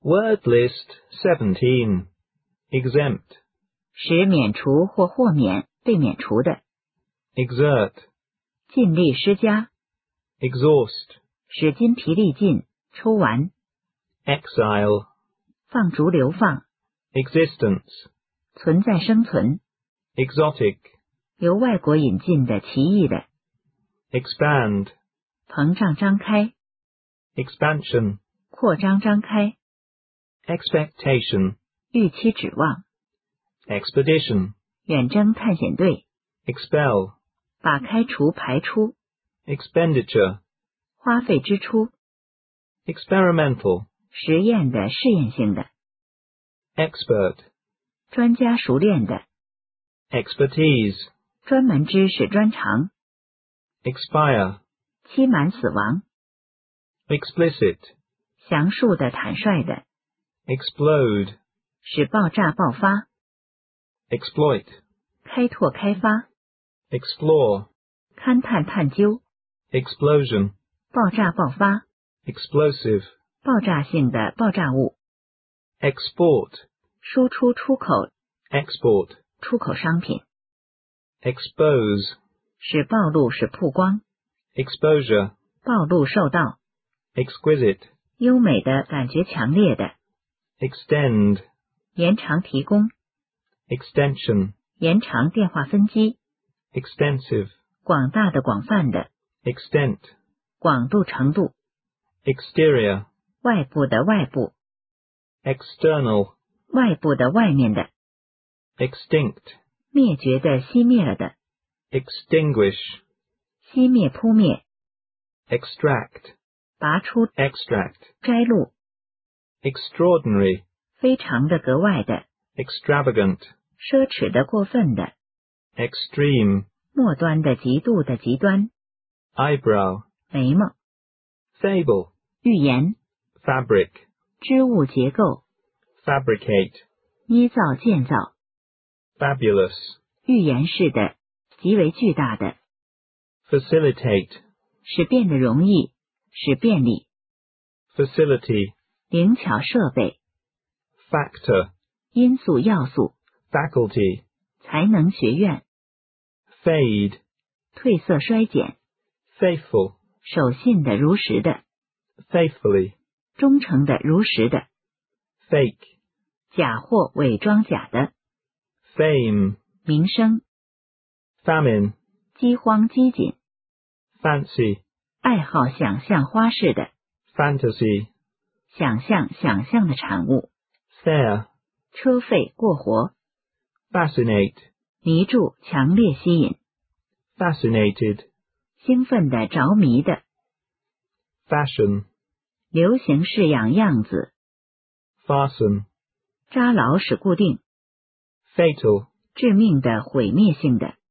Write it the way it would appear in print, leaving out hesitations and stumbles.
Word list 17. Exempt. 使免除或豁免被免除的。 Exert. 尽力施加。 Exhaust. 使筋疲力尽，抽完。 Exile. 放逐流放。 Existence. 存在生存。 Exotic. 由外国引进的奇异的。 Expand. 膨胀张开。 Expansion. 扩张张开。 Expectation. 预期指望。 Expedition. 远征探险队。 Expel. 把开除排出。 Expenditure. 花费支出。 Experimental. 实验的试验性的。 Expert. 专家熟练的。 Expertise. 专门知识专长。 Expire. 期满死亡。 Explicit. 详述的坦率的。 Explode. 使爆炸爆发。 Exploit. 开拓开发。 Explore. 勘探探究。 Explosion. 爆炸爆发。 Explosive. 爆炸性的爆炸物。 Export. 输出出口。 Export. 出口商品。 Expose. 使暴露使曝光。 Exposure. 暴露受到。 Exquisite. 优美的感觉强烈的。 Extend. 延长提供。 Extension. 延长电话分机。 Extensive. 广大的广泛的。 Extent. 广度程度。 Exterior. 外部的外部。 External. 外部的外面的。 Extinct. 灭绝的熄灭了的。 Extinguish. 熄灭扑灭。 Extract. 拔出。 Extract. 摘录。 Extraordinary. 非常的格外的。 Extravagant. 奢侈的过分的。 Extreme. 末端的极度的极端。 Eyebrow. 眉毛。 Fable. 预言。 Fabric. 织物结构。 Fabricate. 捏造建造。 Fabulous. 预言式的，极为巨大的。 Facilitate. 使变得容易，使便利。 Facility. 灵巧设备。 Factor. 因素要素。 Faculty. 才能学院。 Fade. 褪色衰减。 Faithful. 守信的如实的。 Faithfully. 忠诚的如实的。 Fake. 假或伪装假的。 Fame. 名声。 Famine. 饥荒饥馑。 Fancy. 爱好想象花式的。 Fantasy. 想象的产物。 Fair. 车费过活。 Fascinate. 迷住强烈吸引。 Fascinated. 兴奋的着迷的。 Fashion. 流行式样子。 Fasten. 扎牢使固定。 Fatal. 致命的毁灭性的。